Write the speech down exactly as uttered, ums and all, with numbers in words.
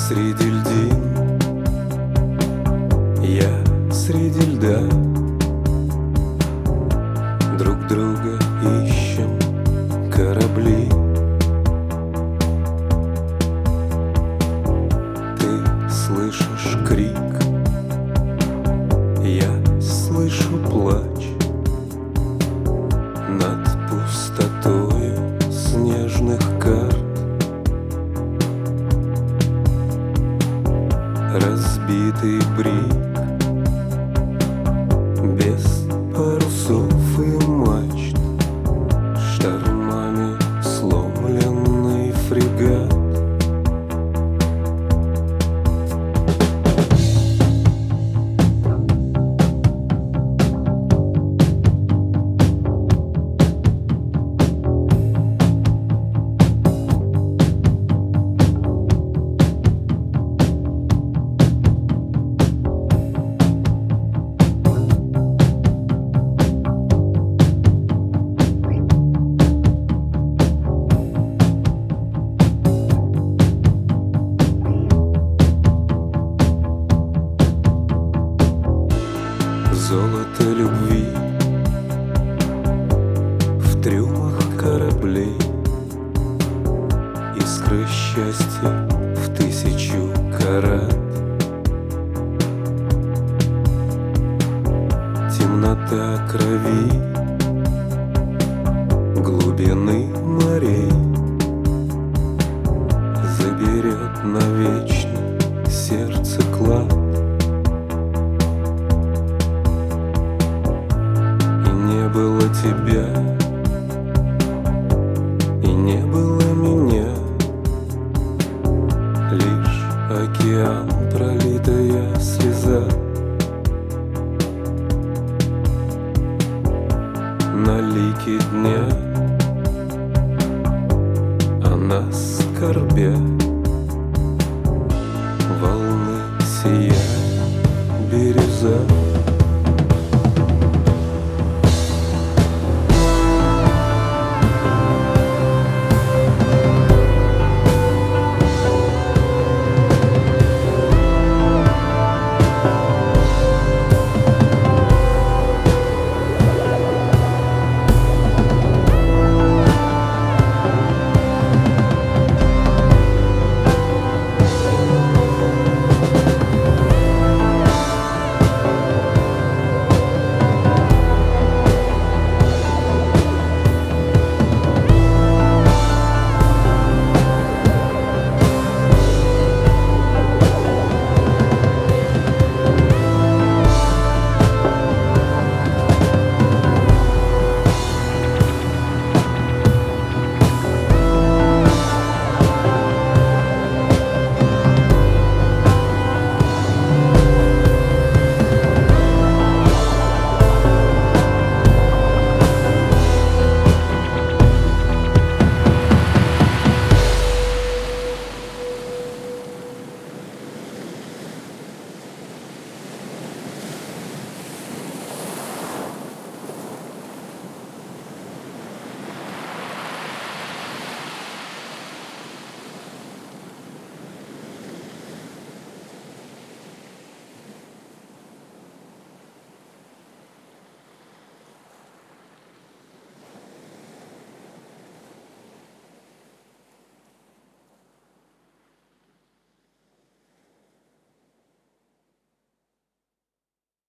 среди льдин, я среди льда. Друг друга ищем корабли. Ты слышишь крик, я слышу плач над пустотою снежных карт. Разбитый брик без парусов и мачт, штормами сломленный фрегат. Золото любви в трюмах кораблей, искры счастья в тысячу карат. Темнота крови, глубины морей заберет навечно сердце клад. Не было тебя, и не было меня, лишь океан, пролитая слеза. На лике дня о нас скорбя